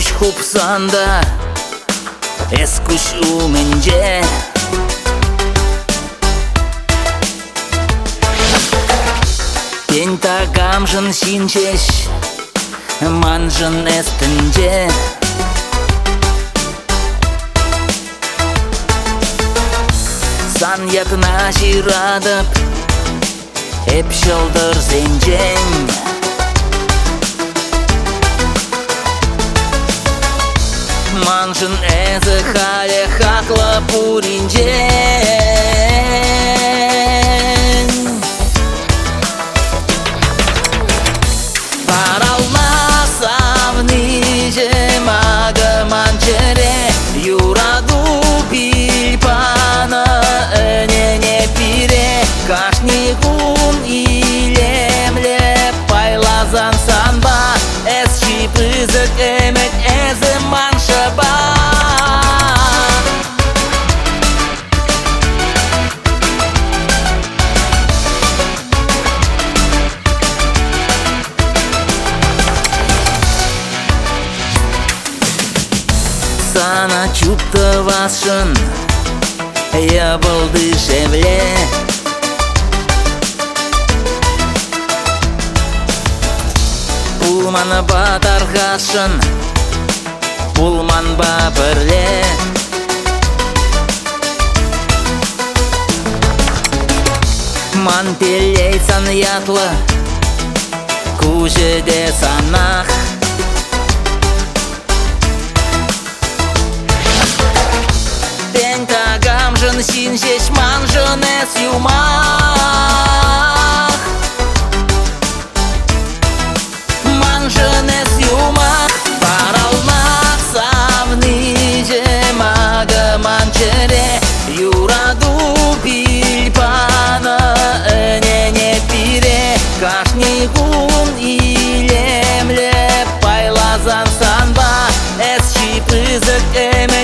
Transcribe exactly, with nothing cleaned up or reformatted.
hupsanda eskuş umence Pentagamjın sinçeş manjın estince San yakına jiradıp hep şıldır zencen Manjın ezi hale hakla purince Кашни гун илемлеп пайлазан санба Эс шипызык эмет эзі маншаба Sana чупты вашын я был дешевле Пулман батарғашын, пулман ба бірле Ман пелейсан ятлы, күжіде санақ Пентагамжын синшеш манжын әс юмақ Манжынес юмақ Паралмақ савныже мага манчере Юраду пильпаны өнене пире Кашни гун илемлеп пайлазан санба Эс шипызык эме